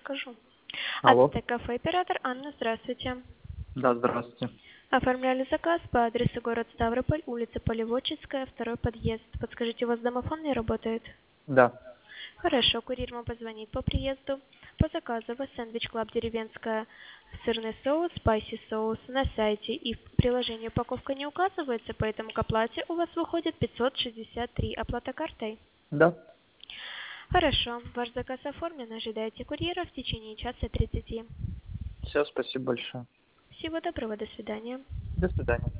скажу. Алло. Ацтек-кафе, оператор Анна, здравствуйте. Да, здравствуйте. Оформляли заказ по адресу город Ставрополь, улица Полеводческая, второй подъезд. Подскажите, у вас домофон не работает? Да. Хорошо, курьер вам позвонит по приезду. По заказу вы сэндвич Клаб деревенская, сырный соус, спайси соус на сайте и в приложении упаковка не указывается, поэтому к оплате у вас выходит 563. Оплата картой? Да. Хорошо, ваш заказ оформлен, ожидайте курьера в течение часа 30. Все, спасибо большое. Всего доброго, до свидания. До свидания.